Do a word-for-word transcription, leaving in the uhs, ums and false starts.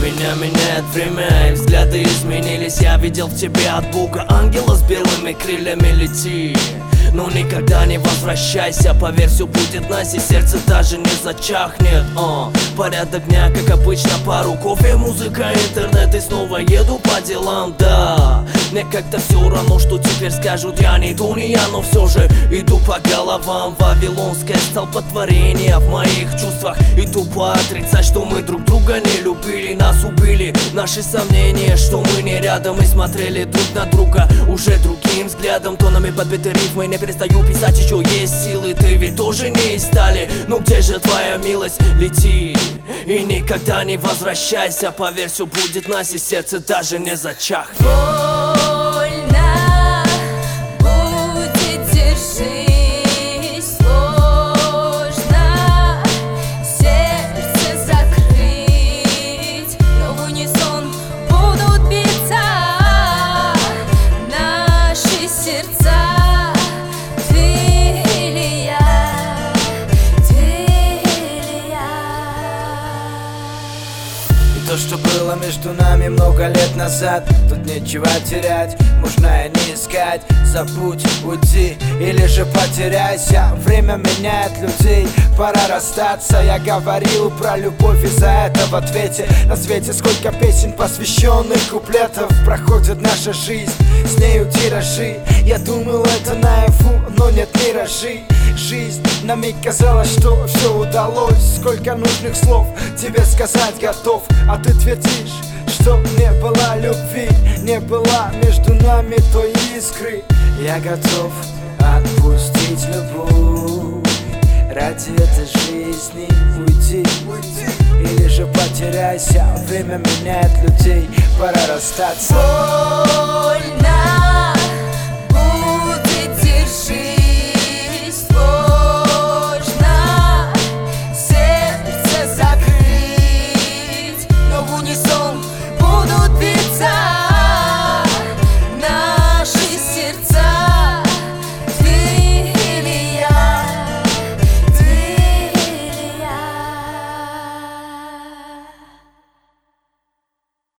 Меня меняет время, и взгляды изменились. Я видел в тебе от Бога ангела с белыми крыльями. Лети, но никогда не возвращайся. Поверь, все будет nice, и сердце даже не зачахнет. uh. Порядок дня, как обычно, пару кофе, музыка, интернет, и снова еду по делам. Да, мне как-то все равно, что теперь скажут. Я не то, не я, но все же иду по головам. Вавилонское столпотворение в моих чувствах. И тупо отрицать, что мы друг друга не любили. Нас убили наши сомнения, что мы не рядом. И смотрели друг на друга уже другим взглядом. Тонами подбиты рифмы, не перестаю писать, еще есть силы. Ты ведь тоже не из стали, ну где же твоя милость? Лети и никогда не возвращайся. Поверь, все будет nice, и сердце даже не зачахнет. Больно будет, держись, сложно сердце закрыть, но в унисон будут биться наши сердца. То, что было между нами много лет назад, тут нечего терять, можно и не искать. Забудь, уйди или же потеряйся. Время меняет людей, пора расстаться. Я говорил про любовь, и за это в ответе на свете сколько песен, посвященных куплетов. Проходит наша жизнь, с нею тиражи. Я думал, это наяву, но нет, миражи. Жизнь на миг казалось, что все удалось. Сколько нужных слов тебе сказать готов, а ты твердишь, что не было любви, не было между нами той искры. Я готов отпустить любовь ради этой жизни. Уйди, уйди или же потеряйся. Время меняет людей, пора расстаться. Больно